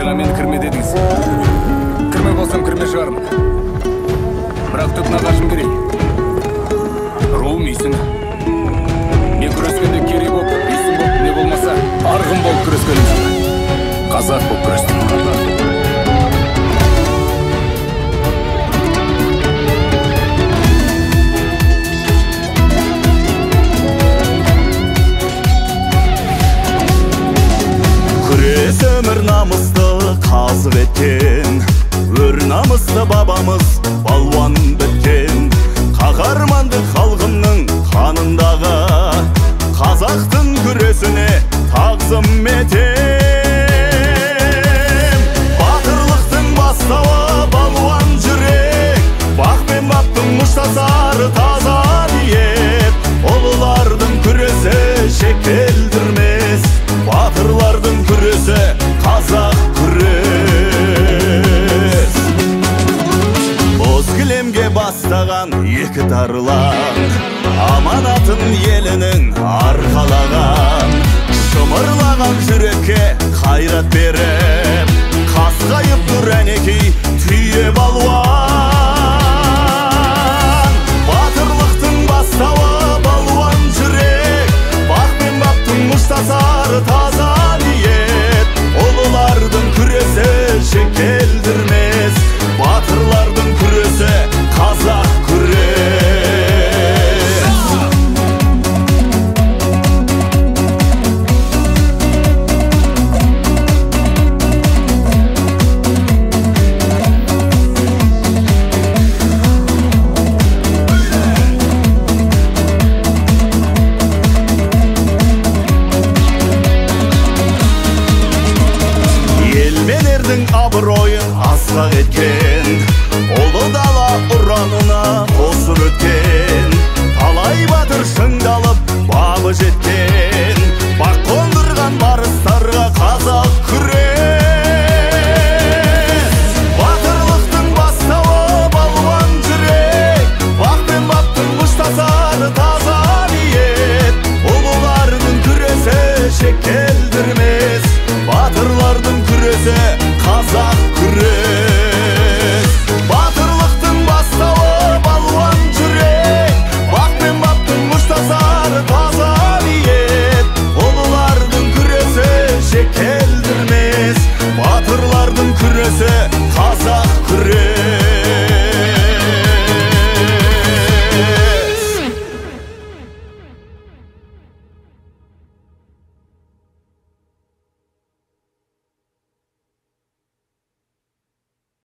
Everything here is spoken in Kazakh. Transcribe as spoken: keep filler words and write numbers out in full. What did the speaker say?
жаңа мені кірме дедіңіз. Кірме болсам кірме шығармын. Бірақ түп нағашым керек. Руым үйсін. Мен күрескенде керей болып, үйсін болып, не болмаса, арғын болып күрескенім. Қазақ болып күрестім. Күрес өмір намысты қазық еткен, өр намысты бабамыз балуан біткен. Қаһарманды халқымның қанындағы, қазақтың күресіне тағзым етем. Батырлықтың бастауы балуан жүрек, бақ пен баптың мұштасар таза ниет. Ұлылардың күресі шекелдірмес, батырлардың күресі қазақ күрес. Боз кілемге бастаған екі тарлан, аманатын елінің арқалаған. Шымырлаған жүрекке қайрат беріп, қасқайып тұр әнекей түйе балуан. Батырлықтың бастауы балуан жүрек, бақ пен баптың мұштасар таза ниет. Ұлылардың күресі шекелдірмес, батырлардың күресі қазақ күрес. Елменердің абыройын асқақ еткен, ұлы дала ұранына қосып өткен. Талай батыр шыңдалып бабы жеткен, бақ қондырған барыстарға қазақ күрес. Батырлықтың бастауы балуан жүрек, бақ пен баптың мұштасар таза ниет. Ұлылардың күресі шекелдірмес, батырлардың күресі қазақ